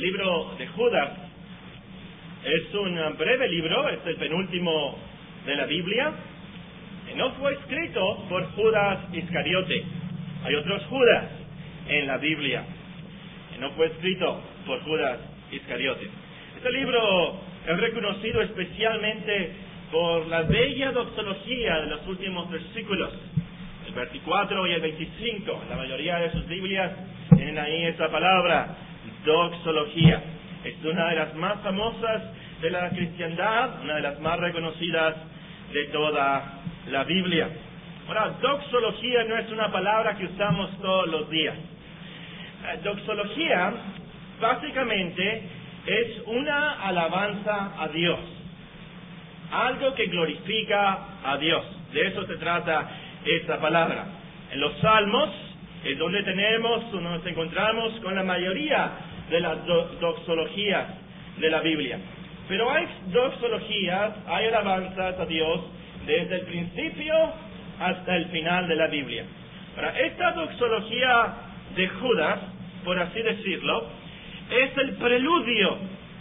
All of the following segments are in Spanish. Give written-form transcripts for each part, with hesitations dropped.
libro de Judas es un breve libro, es el penúltimo de la Biblia. No fue escrito por Judas Iscariote. Hay otros Judas en la Biblia. No fue escrito por Judas Iscariote. Este libro es reconocido especialmente por la bella doxología de los últimos versículos, el 24 y el 25. La mayoría de sus Biblias tienen ahí esa palabra, doxología. Es una de las más famosas de la cristiandad, una de las más reconocidas de toda la Biblia. Ahora, doxología no es una palabra que usamos todos los días. Doxología, básicamente, es una alabanza a Dios. Algo que glorifica a Dios. De eso se trata esta palabra. En los Salmos es donde nos encontramos con la mayoría de las doxologías de la Biblia. Pero hay doxologías, hay alabanzas a Dios desde el principio hasta el final de la Biblia. Ahora, esta doxología de Judas, por así decirlo, es el preludio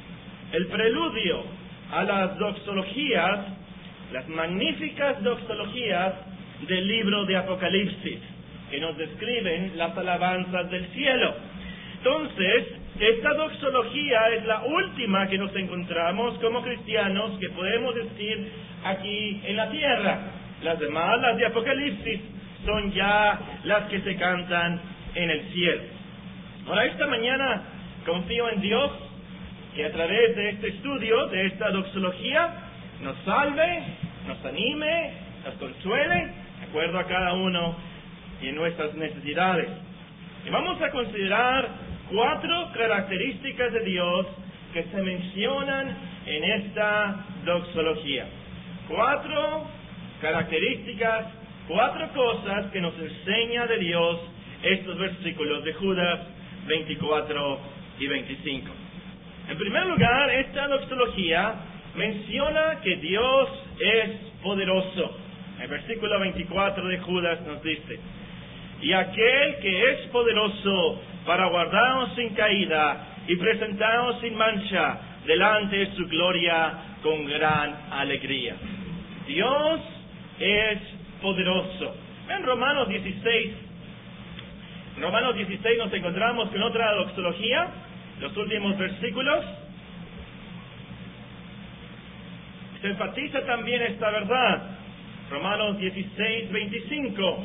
a las doxologías, las magníficas doxologías del libro de Apocalipsis, que nos describen las alabanzas del cielo. Entonces, esta doxología es la última que nos encontramos como cristianos que podemos decir aquí en la tierra. Las demás, las de Apocalipsis, son ya las que se cantan en el cielo. Ahora, esta mañana confío en Dios que a través de este estudio, de esta doxología, nos salve, nos anime, nos consuele, de acuerdo a cada uno y en nuestras necesidades. Y vamos a considerar 4 características de Dios que se mencionan en esta doxología. 4 características, 4 cosas que nos enseña de Dios estos versículos de Judas 24 y 25. En primer lugar, esta doxología menciona que Dios es poderoso. El versículo 24 de Judas nos dice: y aquel que es poderoso para guardarnos sin caída y presentarnos sin mancha delante de su gloria con gran alegría. Dios es poderoso. En Romanos 16 nos encontramos con otra doxología, los últimos versículos. Se enfatiza también esta verdad. Romanos 16, 25.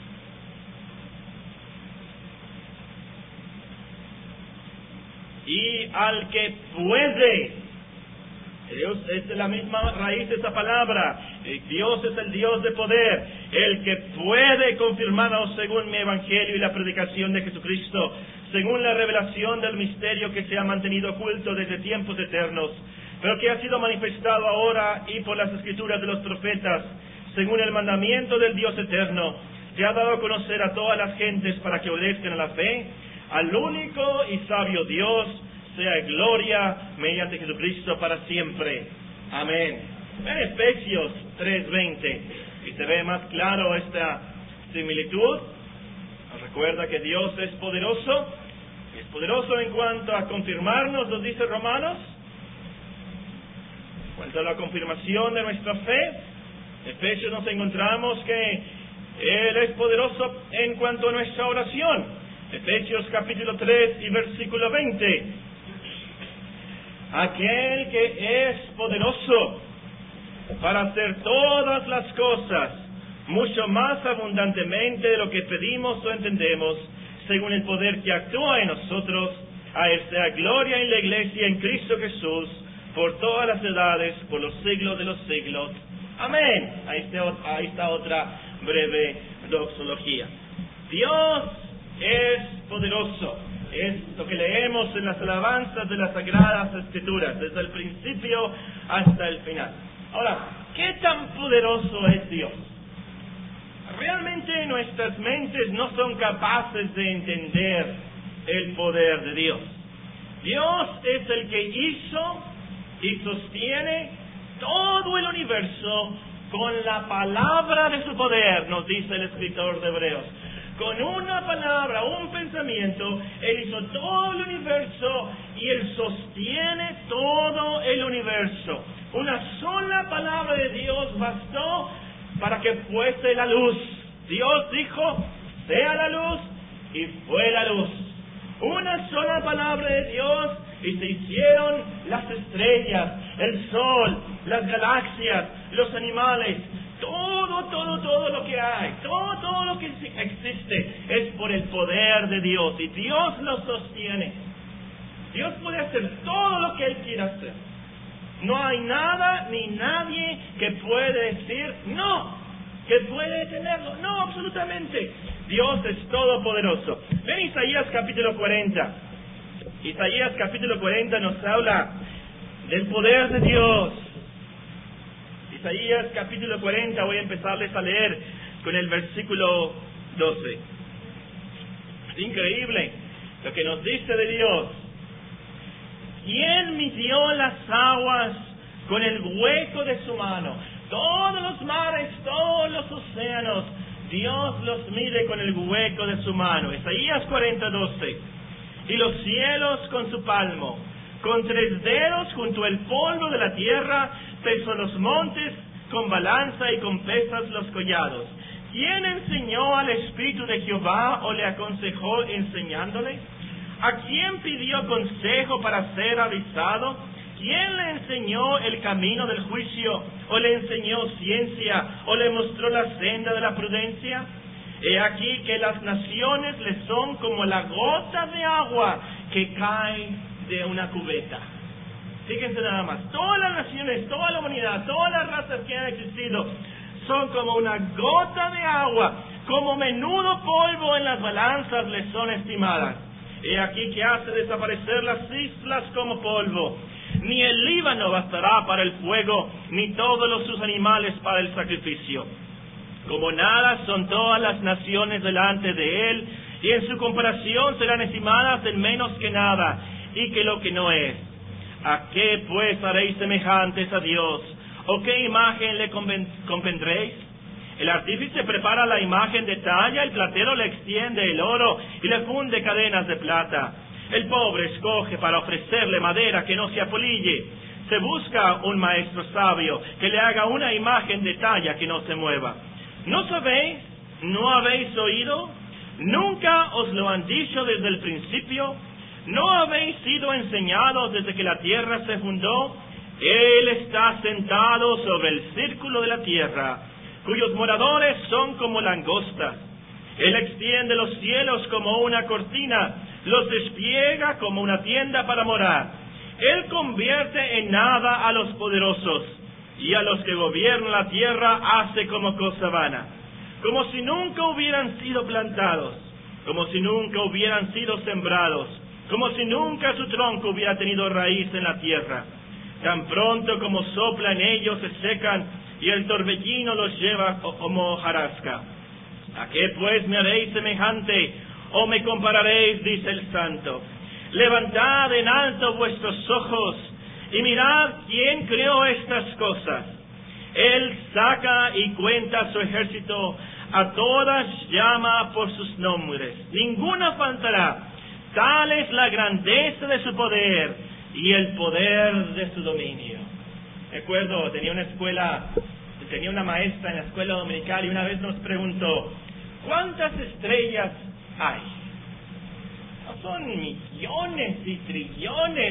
Y al que puede, Dios es la misma raíz de esa palabra, Dios es el Dios de poder, el que puede confirmarnos según mi evangelio y la predicación de Jesucristo, según la revelación del misterio que se ha mantenido oculto desde tiempos eternos, pero que ha sido manifestado ahora y por las escrituras de los profetas, según el mandamiento del Dios eterno, que ha dado a conocer a todas las gentes para que obedezcan a la fe, al único y sabio Dios, sea gloria mediante Jesucristo para siempre. Amén. En Efesios 3:20, y se ve más claro esta similitud. Nos recuerda que Dios es poderoso en cuanto a confirmarnos, nos dice Romanos, en cuanto a la confirmación de nuestra fe. En Efesios nos encontramos que Él es poderoso en cuanto a nuestra oración. Efesios capítulo 3 y versículo 20. Aquel que es poderoso para hacer todas las cosas mucho más abundantemente de lo que pedimos o entendemos, según el poder que actúa en nosotros, a Él sea gloria en la Iglesia en Cristo Jesús, por todas las edades, por los siglos de los siglos. Amén. Ahí está otra breve doxología. Dios es poderoso. Es lo que leemos en las alabanzas de las Sagradas Escrituras, desde el principio hasta el final. Ahora, ¿qué tan poderoso es Dios? Realmente nuestras mentes no son capaces de entender el poder de Dios. Dios es el que hizo y sostiene todo el universo con la palabra de su poder, nos dice el escritor de Hebreos. Con una palabra, un pensamiento, Él hizo todo el universo y Él sostiene todo el universo. Una sola palabra de Dios bastó para que fuese la luz. Dios dijo, sea la luz, y fue la luz. Una sola palabra de Dios y se hicieron las estrellas, el sol, las galaxias, los animales, todo lo que hay, todo lo que existe es por el poder de Dios y Dios lo sostiene. Dios puede hacer todo lo que Él quiera hacer. No hay nada ni nadie que puede decir no, que puede detenerlo. No, absolutamente. Dios es todopoderoso. Ven Isaías capítulo 40. Isaías capítulo 40 nos habla del poder de Dios. Isaías capítulo 40, voy a empezarles a leer con el versículo 12. Es increíble lo que nos dice de Dios. ¿Quién midió las aguas con el hueco de su mano? Todos los mares, todos los océanos, Dios los mide con el hueco de su mano. Isaías 40, 12. Y los cielos con su palmo, con 3 dedos junto al polvo de la tierra, pesó los montes con balanza y con pesas los collados. ¿Quién enseñó al Espíritu de Jehová o le aconsejó enseñándole? ¿A quién pidió consejo para ser avisado? ¿Quién le enseñó el camino del juicio? ¿O le enseñó ciencia? ¿O le mostró la senda de la prudencia? He aquí que las naciones le son como la gota de agua que cae de una cubeta. Fíjense nada más, todas las naciones, toda la humanidad, todas las razas que han existido son como una gota de agua, como menudo polvo en las balanzas les son estimadas. He aquí que hace desaparecer las islas como polvo. Ni el Líbano bastará para el fuego, ni todos sus animales para el sacrificio. Como nada son todas las naciones delante de Él, y en su comparación serán estimadas en menos que nada, y que lo que no es. ¿A qué pues haréis semejantes a Dios? ¿O qué imagen le convendréis? El artífice prepara la imagen de talla, el platero le extiende el oro y le funde cadenas de plata. El pobre escoge para ofrecerle madera que no se apolille. Se busca un maestro sabio que le haga una imagen de talla que no se mueva. ¿No sabéis? ¿No habéis oído? ¿Nunca os lo han dicho desde el principio? ¿No habéis sido enseñados desde que la tierra se fundó? Él está sentado sobre el círculo de la tierra, cuyos moradores son como langostas. Él extiende los cielos como una cortina, los despliega como una tienda para morar. Él convierte en nada a los poderosos, y a los que gobiernan la tierra hace como cosa vana, como si nunca hubieran sido plantados, como si nunca hubieran sido sembrados, como si nunca su tronco hubiera tenido raíz en la tierra. Tan pronto como sopla en ellos se secan, y el torbellino los lleva como hojarasca. ¿A qué pues me haréis semejante, o me compararéis? Dice el Santo. Levantad en alto vuestros ojos, y mirad quién creó estas cosas. Él saca y cuenta su ejército, a todas llama por sus nombres. Ninguna faltará. Tal es la grandeza de su poder y el poder de su dominio. Recuerdo, tenía una maestra en la escuela dominical y una vez nos preguntó, ¿cuántas estrellas hay? No son millones y trillones.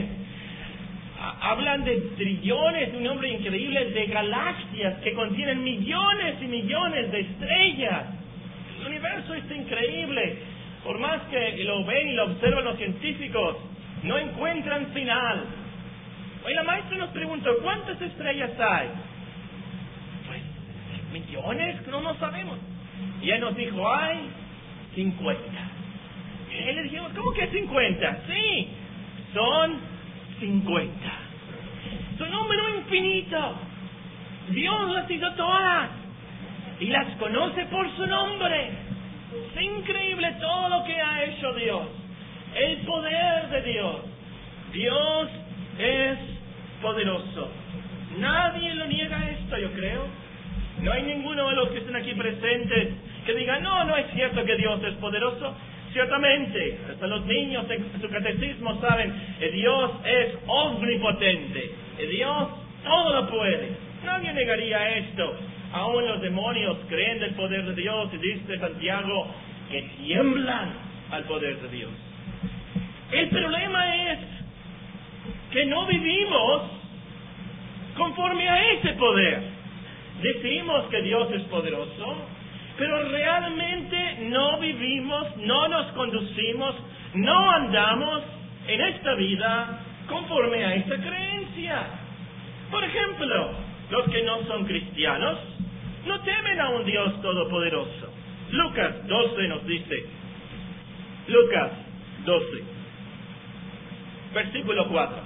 Hablan de trillones, un nombre increíble, de galaxias que contienen millones y millones de estrellas. El universo es increíble. Por más que lo ven y lo observan los científicos, no encuentran final. Hoy la maestra nos preguntó, ¿cuántas estrellas hay? Pues, millones, no sabemos. Y ella nos dijo, hay 50. Y le dijimos, ¿cómo que 50? Sí, son 50. Es un número infinito. Dios las hizo todas y las conoce por su nombre. Es increíble todo lo que ha hecho Dios. El poder de Dios. Dios es poderoso. Nadie lo niega esto, yo creo. No hay ninguno de los que estén aquí presentes que diga, no es cierto que Dios es poderoso. Ciertamente, hasta los niños en su catecismo saben que Dios es omnipotente, que Dios todo lo puede. Nadie negaría esto. Aún los demonios creen del poder de Dios y dice Santiago que tiemblan al poder de Dios. El problema es que no vivimos conforme a ese poder. Decimos que Dios es poderoso, pero realmente no vivimos, no nos conducimos, no andamos en esta vida conforme a esta creencia. Por ejemplo, los que no son cristianos no temen a un Dios todopoderoso. Lucas 12 nos dice, Lucas 12, versículo 4.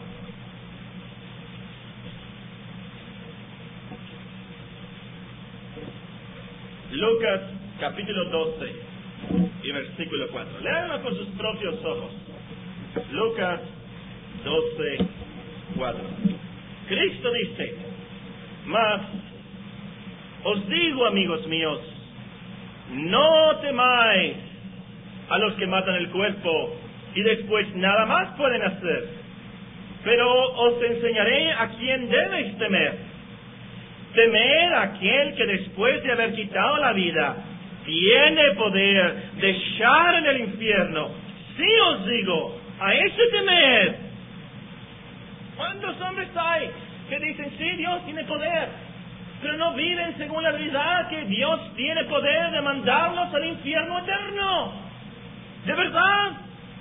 Lucas capítulo 12 y versículo 4. Léanlo con sus propios ojos. Lucas 12, 4. Cristo dice, mas os digo, amigos míos, no temáis a los que matan el cuerpo y después nada más pueden hacer, pero os enseñaré a quién debéis temer. Temer a aquel que después de haber quitado la vida tiene poder de echar en el infierno. Sí os digo, a ese temer. ¿Cuántos hombres hay que dicen, sí, Dios tiene poder, pero no viven según la verdad que Dios tiene poder de mandarlos al infierno eterno? De verdad,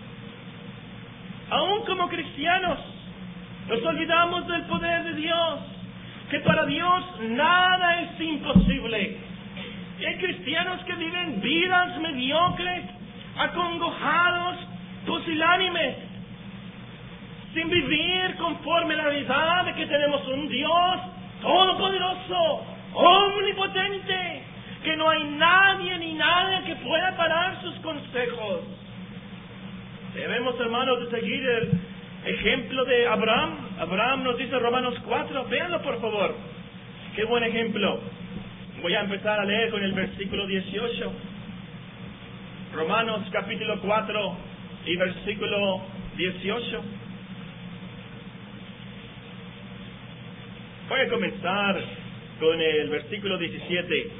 aún como cristianos, nos olvidamos del poder de Dios, que para Dios nada es imposible. Y hay cristianos que viven vidas mediocres, acongojados, pusilánimes, sin vivir conforme a la verdad de que tenemos un Dios todopoderoso, omnipotente, que no hay nadie ni nada que pueda parar sus consejos. Debemos, hermanos, de seguir el ejemplo de Abraham. Abraham nos dice Romanos 4, véanlo por favor. Qué buen ejemplo. Voy a empezar a leer con el versículo 18. Romanos capítulo 4 y versículo 18. Voy a comenzar con el versículo 17.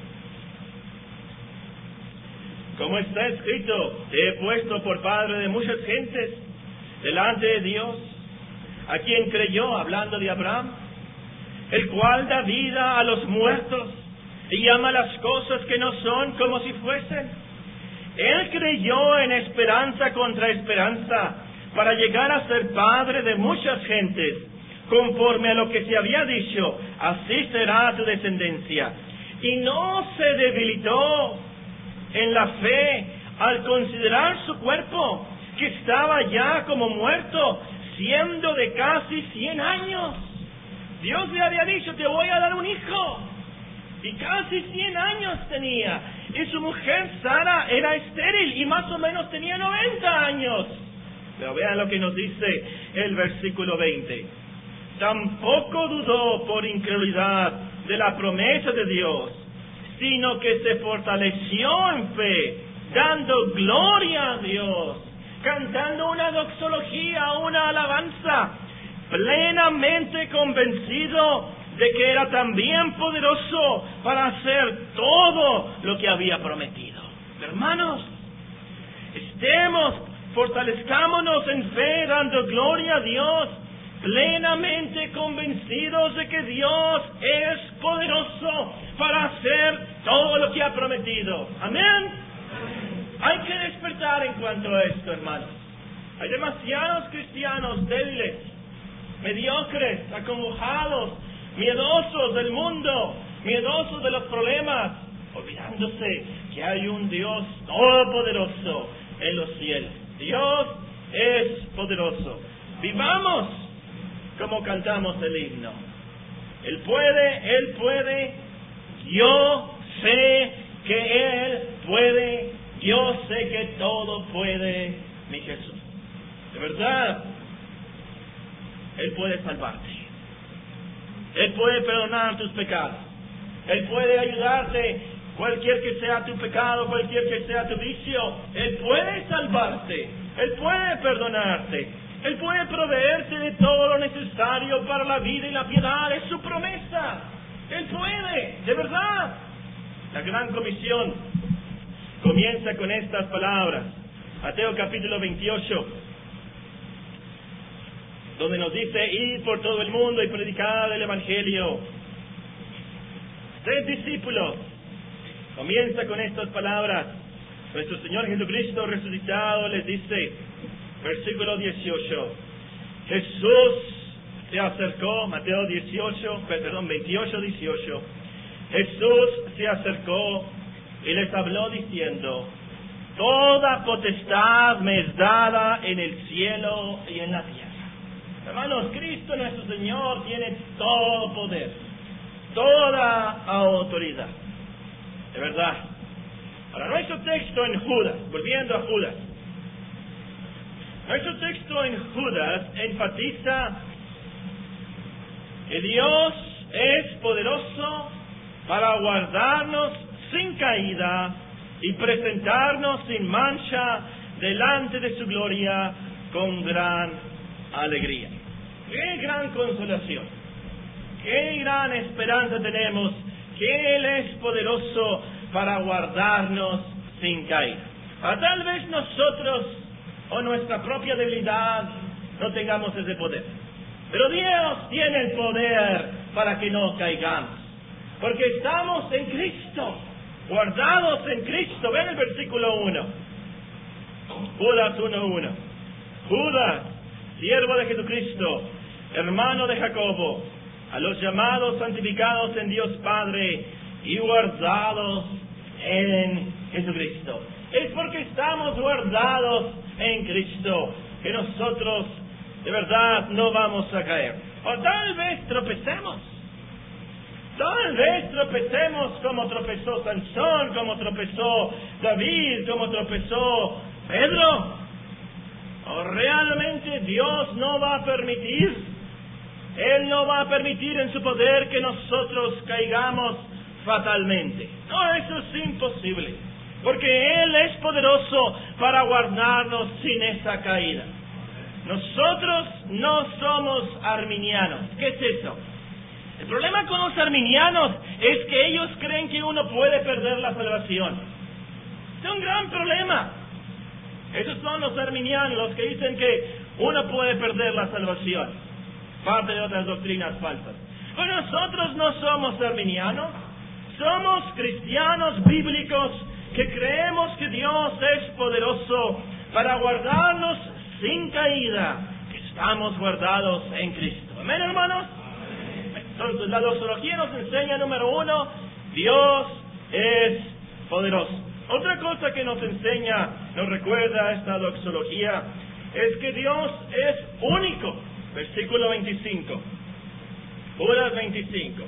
Como está escrito, te he puesto por padre de muchas gentes delante de Dios, a quien creyó, hablando de Abraham, el cual da vida a los muertos y llama las cosas que no son como si fuesen. Él creyó en esperanza contra esperanza, para llegar a ser padre de muchas gentes, conforme a lo que se había dicho, así será tu descendencia. Y no se debilitó en la fe al considerar su cuerpo, que estaba ya como muerto, siendo de casi 100 años. Dios le había dicho, te voy a dar un hijo. Y casi 100 años tenía. Y su mujer Sara era estéril y más o menos tenía 90 años. Pero vean lo que nos dice el versículo 20. Tampoco dudó por incredulidad de la promesa de Dios, sino que se fortaleció en fe, dando gloria a Dios, cantando una doxología, una alabanza, plenamente convencido de que era también poderoso para hacer todo lo que había prometido. Hermanos, fortalezcámonos en fe, dando gloria a Dios, plenamente convencidos de que Dios es poderoso para hacer todo lo que ha prometido. Amén. Hay que despertar en cuanto a esto, hermanos. Hay demasiados cristianos débiles, mediocres, acongojados, miedosos del mundo, miedosos de los problemas, olvidándose que hay un Dios todopoderoso en los cielos. Dios es poderoso. Vivamos como cantamos el himno. Él puede, yo sé que Él puede, yo sé que todo puede, mi Jesús. De verdad, Él puede salvarte. Él puede perdonar tus pecados. Él puede ayudarte cualquier que sea tu pecado, cualquier que sea tu vicio, Él puede salvarte, Él puede perdonarte, Él puede proveerte de todo lo necesario para la vida y la piedad. Es su promesa. Él puede, de verdad. La gran comisión comienza con estas palabras. Mateo capítulo 28, donde nos dice: id por todo el mundo y predicad el Evangelio. Sed discípulos. Comienza con estas palabras. Nuestro Señor Jesucristo resucitado les dice, versículo 18, Jesús se acercó, Mateo 28, 18. Jesús se acercó y les habló diciendo: toda potestad me es dada en el cielo y en la tierra. Hermanos, Cristo nuestro Señor tiene todo poder, toda autoridad. De verdad. Ahora, nuestro texto en Judas, volviendo a Judas. Nuestro texto en Judas enfatiza que Dios es poderoso para guardarnos sin caída y presentarnos sin mancha delante de su gloria con gran alegría. ¡Qué gran consolación! ¡Qué gran esperanza tenemos! Que Él es poderoso para guardarnos sin caída. Tal vez nosotros o nuestra propia debilidad no tengamos ese poder, pero Dios tiene el poder para que no caigamos, porque estamos en Cristo, guardados en Cristo. Ven el versículo 1, Judas 1:1. Judas, siervo de Jesucristo, hermano de Jacobo, a los llamados, santificados en Dios Padre y guardados en Jesucristo. Es porque estamos guardados en Cristo que nosotros de verdad no vamos a caer. O tal vez tropecemos. Tal vez tropecemos como tropezó Sansón, como tropezó David, como tropezó Pedro. O realmente Dios no va a permitir. Él no va a permitir en su poder que nosotros caigamos fatalmente. No, eso es imposible, porque Él es poderoso para guardarnos sin esa caída. Nosotros no somos arminianos. ¿Qué es eso? El problema con los arminianos es que ellos creen que uno puede perder la salvación. Es un gran problema. Esos son los arminianos, los que dicen que uno puede perder la salvación. Parte de otras doctrinas falsas. Pero nosotros no somos arminianos, somos cristianos bíblicos que creemos que Dios es poderoso para guardarnos sin caída, que estamos guardados en Cristo. ¿Amén, hermanos? Amén. Entonces, la doxología nos enseña, número 1, Dios es poderoso. Otra cosa que nos enseña, nos recuerda esta doxología, es que Dios es único. Versículo 25. Judas 25.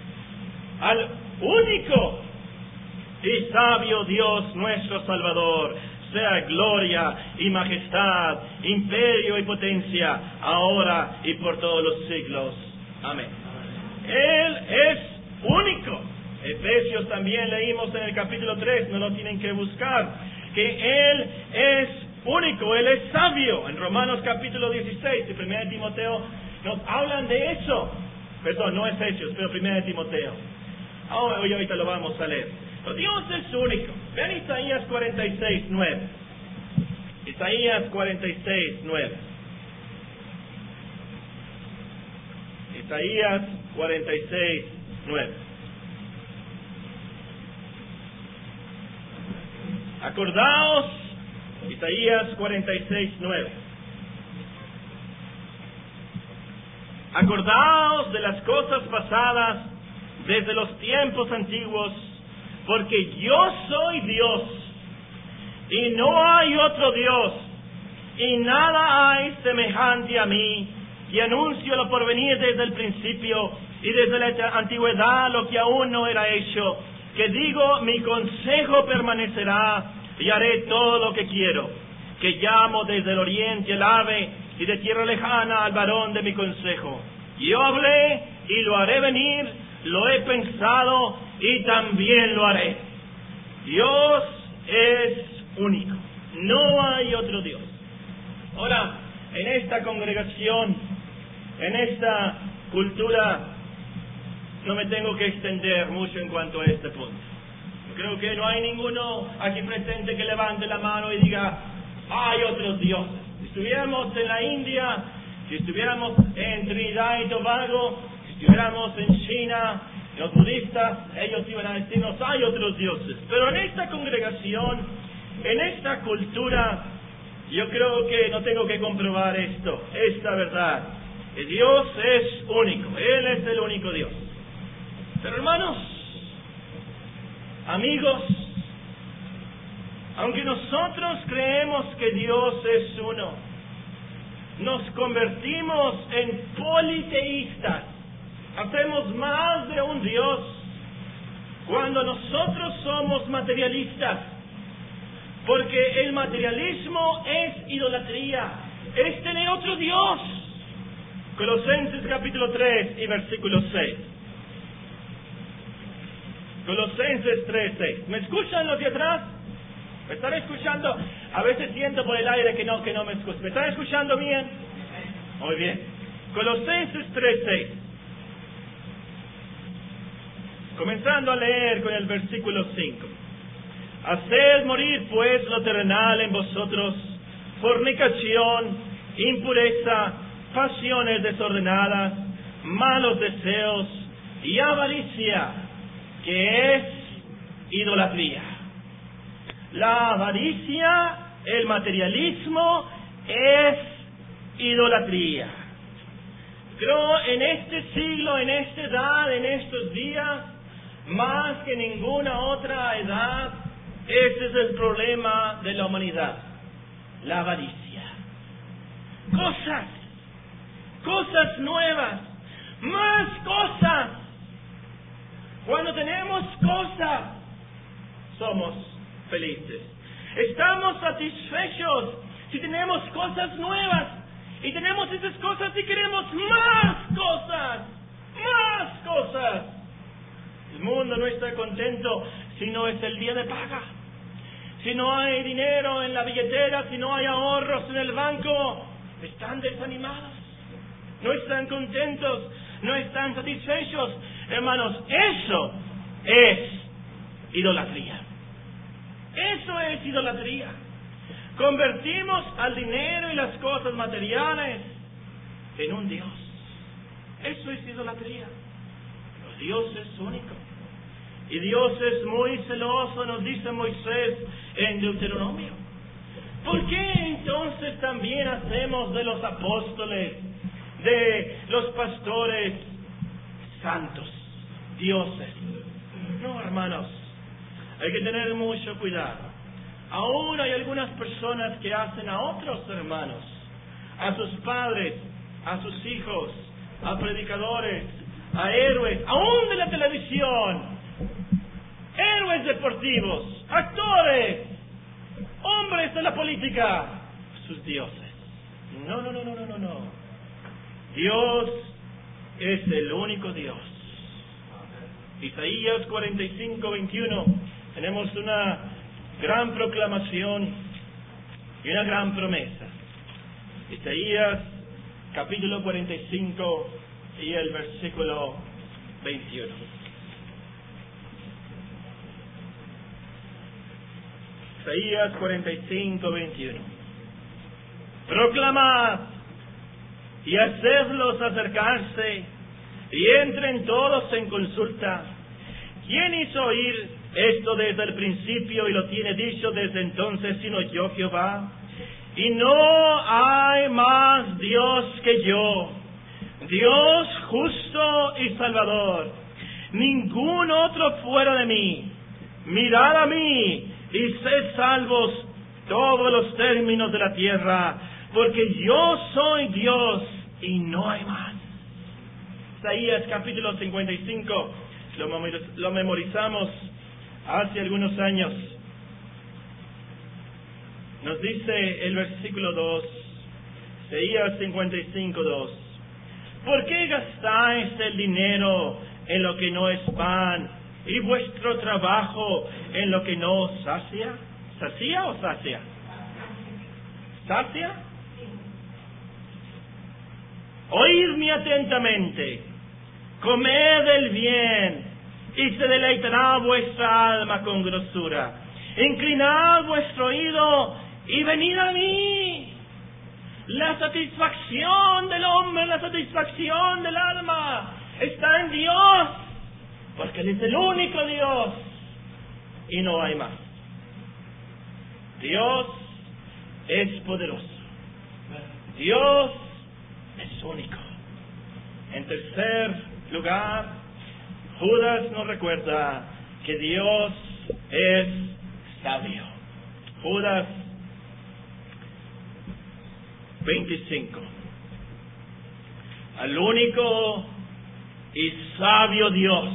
Al único y sabio Dios nuestro Salvador sea gloria y majestad, imperio y potencia, ahora y por todos los siglos. Amén. Él es único. Efesios también leímos en el capítulo 3, no lo tienen que buscar, que Él es único, Él es sabio. En Romanos capítulo 16 y 1 de Timoteo nos hablan de eso. Perdón, no Efesios, pero 1 de Timoteo. Ahorita lo vamos a leer. Pero Dios es único. Vean Isaías 46:9. Isaías 46:9. Isaías 46:9. Acordaos, Isaías 46:9. Acordaos de las cosas pasadas desde los tiempos antiguos, porque yo soy Dios y no hay otro Dios, y nada hay semejante a mí, que anuncio lo porvenir desde el principio y desde la antigüedad lo que aún no era hecho, que digo, mi consejo permanecerá y haré todo lo que quiero, que llamo desde el oriente al ave y de tierra lejana al varón de mi consejo. Yo hablé y lo haré venir, lo he pensado y también lo haré. Dios es único. No hay otro Dios. Ahora, en esta congregación, en esta cultura, no me tengo que extender mucho en cuanto a este punto. Creo que no hay ninguno aquí presente que levante la mano y diga, hay otros dioses. Si estuviéramos en la India, si estuviéramos en Trinidad y Tobago, si estuviéramos en China, los budistas, ellos iban a decirnos, hay otros dioses. Pero en esta congregación, en esta cultura, yo creo que no tengo que comprobar esta verdad. Que Dios es único, Él es el único Dios. Pero hermanos, amigos, aunque nosotros creemos que Dios es uno, nos convertimos en politeístas. Hacemos más de un Dios cuando nosotros somos materialistas. Porque el materialismo es idolatría, es tener otro Dios. Colosenses capítulo 3 y versículo 6. Colosenses 3:6. ¿Me escuchan los de atrás? ¿Me están escuchando? A veces siento por el aire que no me escuchan. ¿Me están escuchando bien? Muy bien. Colosenses 3:6. Comenzando a leer con el versículo 5. Haced morir pues lo terrenal en vosotros, fornicación, impureza, pasiones desordenadas, malos deseos y avaricia, que es idolatría. La avaricia, el materialismo, es idolatría. Creo en este siglo, en esta edad, en estos días, más que ninguna otra edad, ese es el problema de la humanidad, la avaricia. Cosas nuevas, más cosas. Cuando tenemos cosas, somos felices. Estamos satisfechos si tenemos cosas nuevas. Y tenemos esas cosas y queremos más cosas. El mundo no está contento si no es el día de paga. Si no hay dinero en la billetera, si no hay ahorros en el banco, están desanimados. No están contentos, no están satisfechos. Hermanos, eso es idolatría. Eso es idolatría. Convertimos al dinero y las cosas materiales en un Dios. Eso es idolatría. Pero Dios es único. Y Dios es muy celoso, nos dice Moisés en Deuteronomio. ¿Por qué entonces también hacemos de los apóstoles, de los pastores, santos, dioses? No, hermanos, hay que tener mucho cuidado. Aún hay algunas personas que hacen a otros hermanos, a sus padres, a sus hijos, a predicadores, a héroes, aún de la televisión, héroes deportivos, actores, hombres de la política, sus dioses. No. Dios es el único Dios. Isaías 45:21, tenemos una gran proclamación y una gran promesa. Isaías capítulo 45 y el versículo 21. Isaías 45:21. Proclamad y hacedlos acercarse y entren todos en consulta. ¿Quién hizo oír esto desde el principio y lo tiene dicho desde entonces sino yo, Jehová? Y no hay más Dios que yo, Dios justo y salvador, ningún otro fuera de mí. Mirad a mí y sed salvos todos los términos de la tierra, porque yo soy Dios y no hay más. Isaías capítulo 55, lo memorizamos hace algunos años. Nos dice el versículo 2, Isaías 55:2. ¿Por qué gastáis el dinero en lo que no es pan, y vuestro trabajo en lo que no os sacia. ¿Sacía o sacia? ¿Sacia? Oídme atentamente, comed el bien, y se deleitará vuestra alma con grosura. Inclinad vuestro oído y venid a mí. La satisfacción del hombre, la satisfacción del alma está en Dios, porque Él es el único Dios y no hay más. Dios es poderoso. Dios es único. En tercer lugar, Judas nos recuerda que Dios es sabio. Judas 25. Al único y sabio Dios.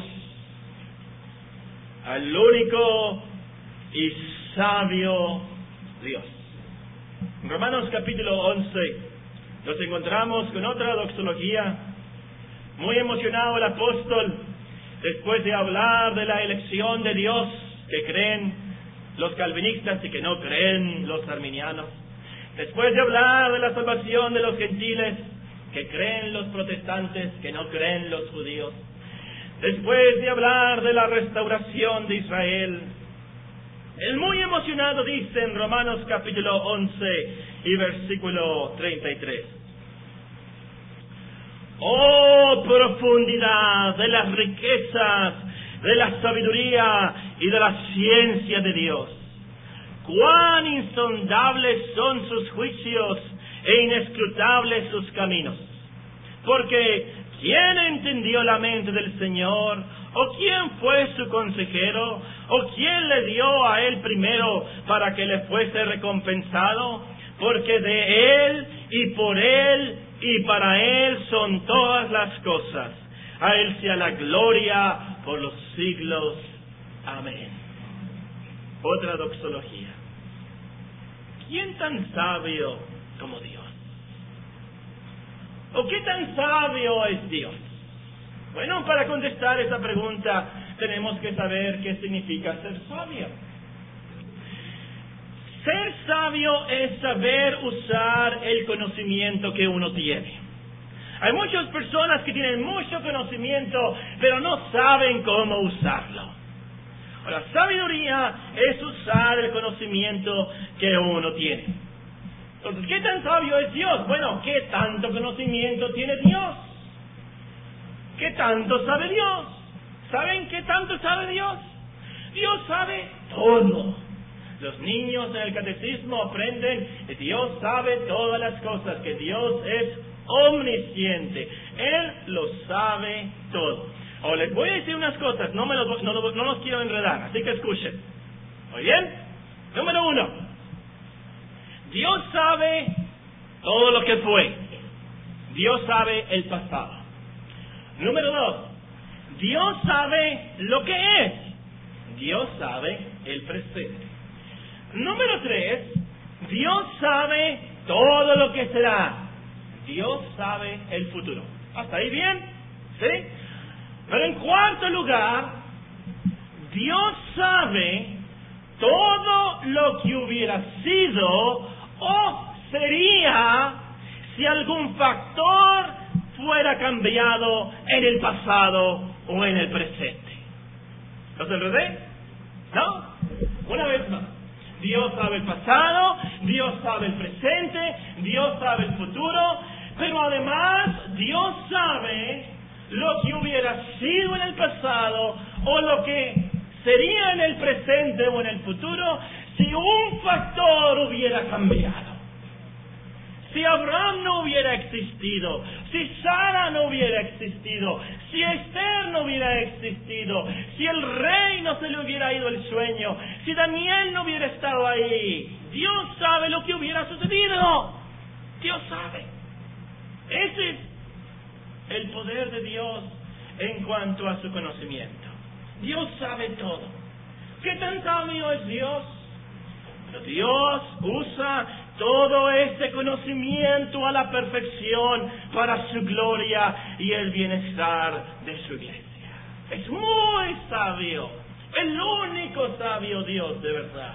Al único y sabio Dios. En Romanos capítulo 11 nos encontramos con otra doxología. Muy emocionado el apóstol, después de hablar de la elección de Dios, que creen los calvinistas y que no creen los arminianos. Después de hablar de la salvación de los gentiles, que creen los protestantes, que no creen los judíos. Después de hablar de la restauración de Israel, él muy emocionado dice en Romanos capítulo 11 y versículo 33. ¡Oh, profundidad de las riquezas, de la sabiduría y de la ciencia de Dios! ¡Cuán insondables son sus juicios e inescrutables sus caminos! Porque ¿quién entendió la mente del Señor? ¿O quién fue su consejero? ¿O quién le dio a él primero para que le fuese recompensado? Porque de él y por él y para él son todas las cosas. A él sea la gloria por los siglos. Amén. Otra doxología. ¿Quién tan sabio como Dios? ¿O qué tan sabio es Dios? Bueno, para contestar esa pregunta tenemos que saber qué significa ser sabio. Ser sabio es saber usar el conocimiento que uno tiene. Hay muchas personas que tienen mucho conocimiento, pero no saben cómo usarlo. La sabiduría es usar el conocimiento que uno tiene. Entonces, ¿qué tan sabio es Dios? Bueno, ¿qué tanto conocimiento tiene Dios? ¿Qué tanto sabe Dios? ¿Saben qué tanto sabe Dios? Dios sabe todo. Los niños en el catecismo aprenden que Dios sabe todas las cosas, que Dios es omnisciente. Él lo sabe todo. O les voy a decir unas cosas, no los quiero enredar, así que escuchen. ¿Muy bien? Número 1. Dios sabe todo lo que fue. Dios sabe el pasado. Número 2. Dios sabe lo que es. Dios sabe el presente. Número 3. Dios sabe todo lo que será. Dios sabe el futuro. ¿Hasta ahí bien? ¿Sí? Pero en cuarto lugar, Dios sabe todo lo que hubiera sido o sería si algún factor fuera cambiado en el pasado o en el presente. ¿No se enredé? ¿No? Una vez más. Dios sabe el pasado, Dios sabe el presente, Dios sabe el futuro, pero además Dios sabe lo que hubiera sido en el pasado o lo que sería en el presente o en el futuro si un factor hubiera cambiado. Si Abraham no hubiera existido, si Sara no hubiera existido, si Esther no hubiera existido, si el rey no se le hubiera ido el sueño, si Daniel no hubiera estado ahí, Dios sabe lo que hubiera sucedido. Dios sabe. Ese es el poder de Dios en cuanto a su conocimiento. Dios sabe todo. ¿Qué tan sabio es Dios? Pero Dios usa todo ese conocimiento a la perfección para su gloria y el bienestar de su iglesia. Es muy sabio. El único sabio Dios de verdad.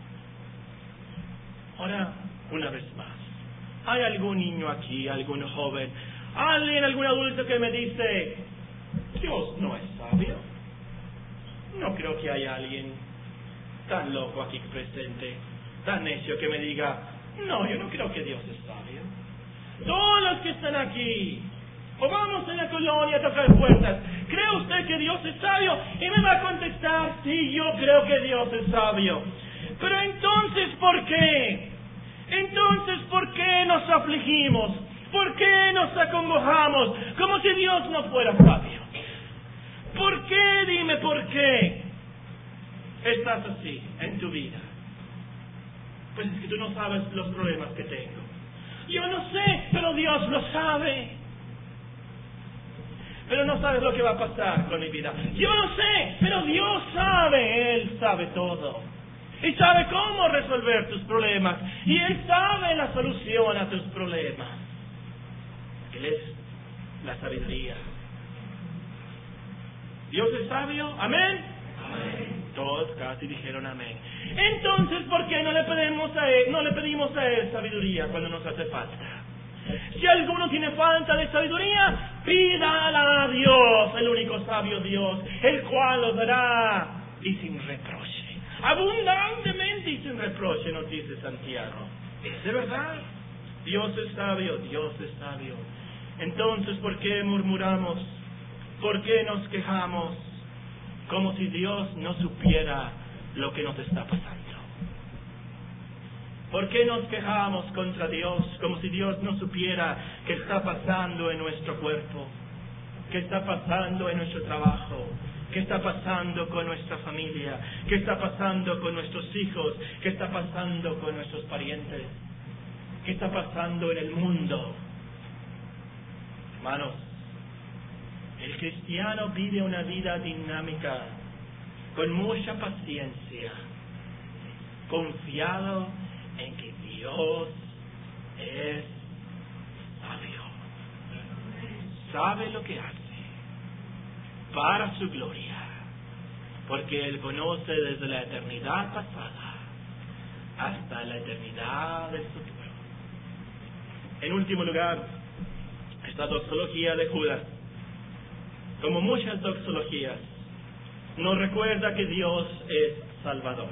Ahora, una vez más, ¿hay algún niño aquí, algún joven, algún adulto que me dice, Dios no es sabio? No creo que haya alguien tan loco aquí presente, tan necio que me diga, no, yo no creo que Dios es sabio. Todos los que están aquí, o vamos en la colonia a tocar puertas, ¿cree usted que Dios es sabio? Y me va a contestar, sí, yo creo que Dios es sabio. Pero entonces, ¿por qué? Entonces, ¿por qué nos afligimos? ¿Por qué nos acongojamos? Como si Dios no fuera sabio. ¿Por qué? Dime, ¿por qué estás así en tu vida? Pues es que tú no sabes los problemas que tengo. Yo no sé, pero Dios lo sabe. Pero no sabes lo que va a pasar con mi vida. Yo no sé, pero Dios sabe. Él sabe todo. Y sabe cómo resolver tus problemas. Y Él sabe la solución a tus problemas. Él es la sabiduría. ¿Dios es sabio? ¿Amén? Amén. Todos casi dijeron amén. Entonces, ¿por qué no le pedimos a Él sabiduría cuando nos hace falta? Si alguno tiene falta de sabiduría, pídala a Dios, el único sabio Dios, el cual lo dará y sin reproche. Abundantemente y sin reproche, nos dice Santiago. ¿Es de verdad? Dios es sabio, Dios es sabio. Entonces, ¿por qué murmuramos? ¿Por qué nos quejamos? Como si Dios no supiera lo que nos está pasando. ¿Por qué nos quejamos contra Dios como si Dios no supiera qué está pasando en nuestro cuerpo? ¿Qué está pasando en nuestro trabajo? ¿Qué está pasando con nuestra familia? ¿Qué está pasando con nuestros hijos? ¿Qué está pasando con nuestros parientes? ¿Qué está pasando en el mundo? Hermanos, el cristiano vive una vida dinámica, con mucha paciencia, confiado en que Dios es sabio. Sabe lo que hace para su gloria, porque Él conoce desde la eternidad pasada hasta la eternidad del futuro. En último lugar, esta doxología de Judas, como muchas doxologías, nos recuerda que Dios es Salvador.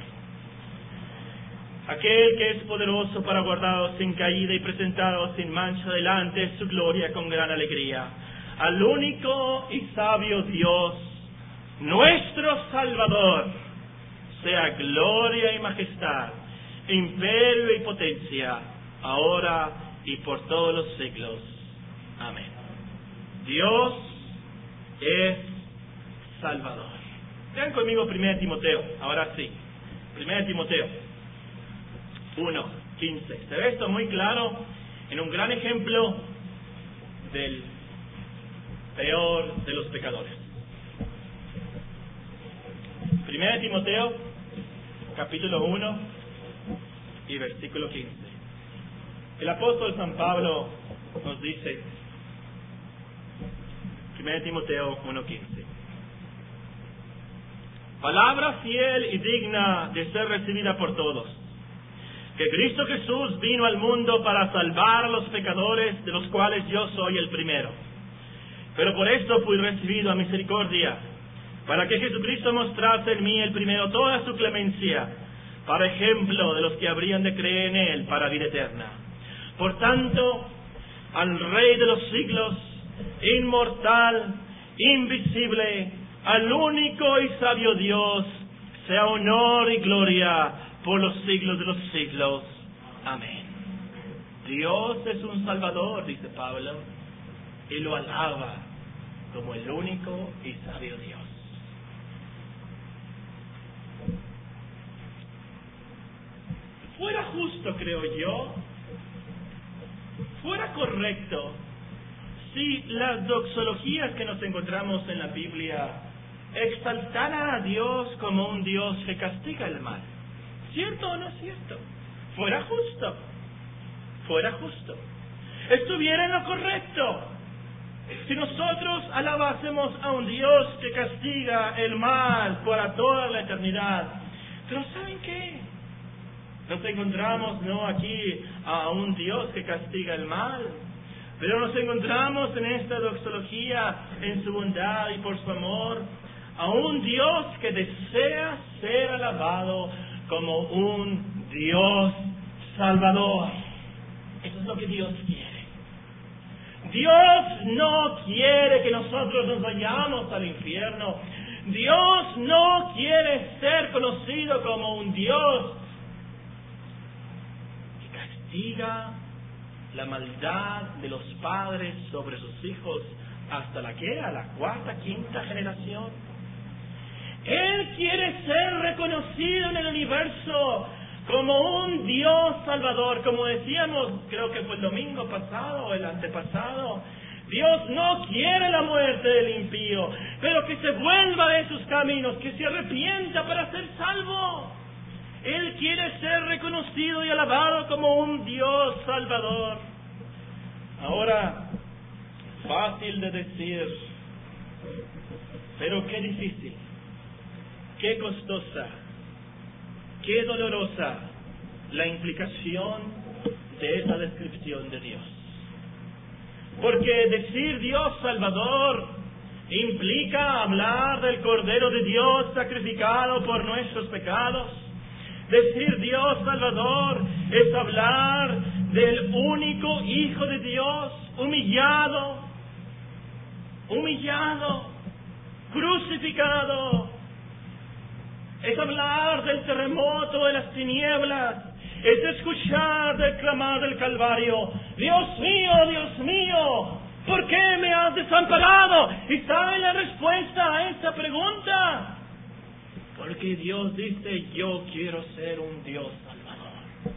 Aquel que es poderoso para guardaros sin caída y presentaros sin mancha delante de su gloria con gran alegría. Al único y sabio Dios, nuestro Salvador, sea gloria y majestad, imperio y potencia, ahora y por todos los siglos. Amén. Dios es Salvador. Vean conmigo 1 Timoteo, ahora sí. 1 Timoteo 1:15. Se ve esto muy claro en un gran ejemplo del peor de los pecadores. 1 Timoteo, capítulo 1 y versículo 15. El apóstol San Pablo nos dice, 1 Timoteo 1:15. Palabra fiel y digna de ser recibida por todos, que Cristo Jesús vino al mundo para salvar a los pecadores, de los cuales yo soy el primero. Pero por esto fui recibido a misericordia, para que Jesucristo mostrase en mí el primero toda su clemencia, para ejemplo de los que habrían de creer en Él para vida eterna. Por tanto, al Rey de los siglos, inmortal, invisible, al único y sabio Dios, sea honor y gloria por los siglos de los siglos. Amén. Dios es un Salvador, dice Pablo, y lo alaba como el único y sabio Dios. Fuera justo, creo yo, fuera correcto, si las doxologías que nos encontramos en la Biblia exaltaran a Dios como un Dios que castiga el mal. ¿Cierto o no es cierto? Fuera justo. Estuviera en lo correcto. Si nosotros alabásemos a un Dios que castiga el mal para toda la eternidad, pero ¿saben qué? Nos encontramos no aquí a un Dios que castiga el mal, pero nos encontramos en esta doxología, en su bondad y por su amor, a un Dios que desea ser alabado como un Dios salvador. Eso es lo que Dios quiere. Dios no quiere que nosotros nos vayamos al infierno. Dios no quiere ser conocido como un Dios que castiga la maldad de los padres sobre sus hijos hasta la cuarta, quinta generación. Él quiere ser reconocido en el universo como un Dios salvador, como decíamos, creo que fue el domingo pasado o el antepasado. Dios no quiere la muerte del impío, pero que se vuelva de sus caminos, que se arrepienta para ser salvo. Él quiere ser reconocido y alabado como un Dios salvador. Ahora, fácil de decir, pero qué difícil, qué costosa, qué dolorosa la implicación de esa descripción de Dios. Porque decir Dios Salvador implica hablar del Cordero de Dios sacrificado por nuestros pecados. Decir Dios Salvador es hablar del único Hijo de Dios humillado, crucificado. Es hablar del terremoto de las tinieblas. Es escuchar del clamar del Calvario: Dios mío, ¿por qué me has desamparado? ¿Y sabe la respuesta a esta pregunta? Porque Dios dice: yo quiero ser un Dios salvador.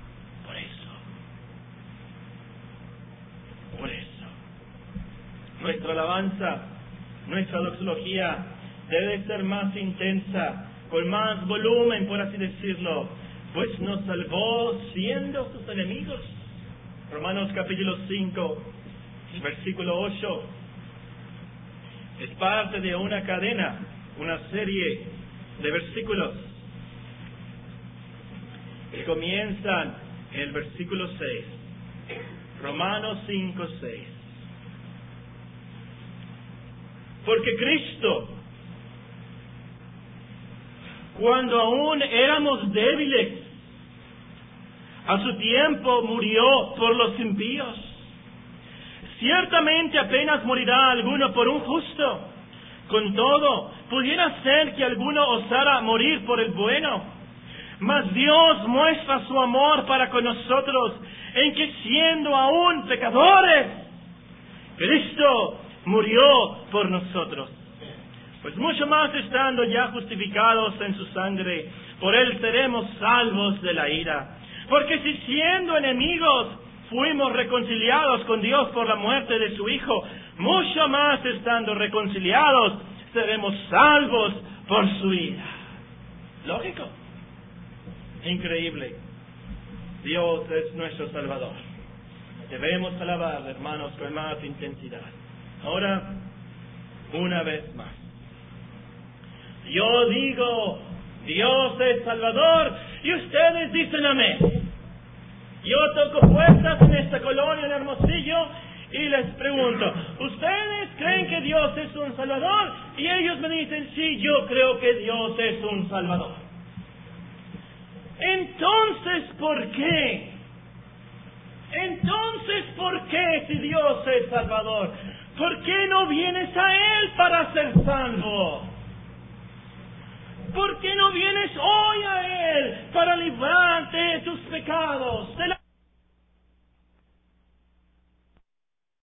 Por eso. Nuestra alabanza, nuestra doxología debe ser más intensa, con más volumen, por así decirlo, pues nos salvó siendo sus enemigos. Romanos capítulo 5, versículo 8. Es parte de una cadena, una serie de versículos que comienzan en el versículo 6. Romanos 5, 6. Porque Cristo, cuando aún éramos débiles, a su tiempo murió por los impíos. Ciertamente apenas morirá alguno por un justo. Con todo, pudiera ser que alguno osara morir por el bueno. Mas Dios muestra su amor para con nosotros, en que siendo aún pecadores, Cristo murió por nosotros. Pues mucho más estando ya justificados en su sangre, por él seremos salvos de la ira. Porque si siendo enemigos fuimos reconciliados con Dios por la muerte de su Hijo, mucho más estando reconciliados seremos salvos por su ira. Lógico. Increíble. Dios es nuestro Salvador. Debemos alabar, hermanos, con más intensidad. Ahora, una vez más. Yo digo, Dios es Salvador, y ustedes dicen amén. Yo toco puertas en esta colonia en Hermosillo y les pregunto: ¿ustedes creen que Dios es un Salvador? Y ellos me dicen: sí, yo creo que Dios es un Salvador. Entonces, ¿por qué? Si Dios es Salvador, ¿por qué no vienes a Él para ser salvo? ¿Por qué no vienes hoy a Él para librarte de tus pecados, del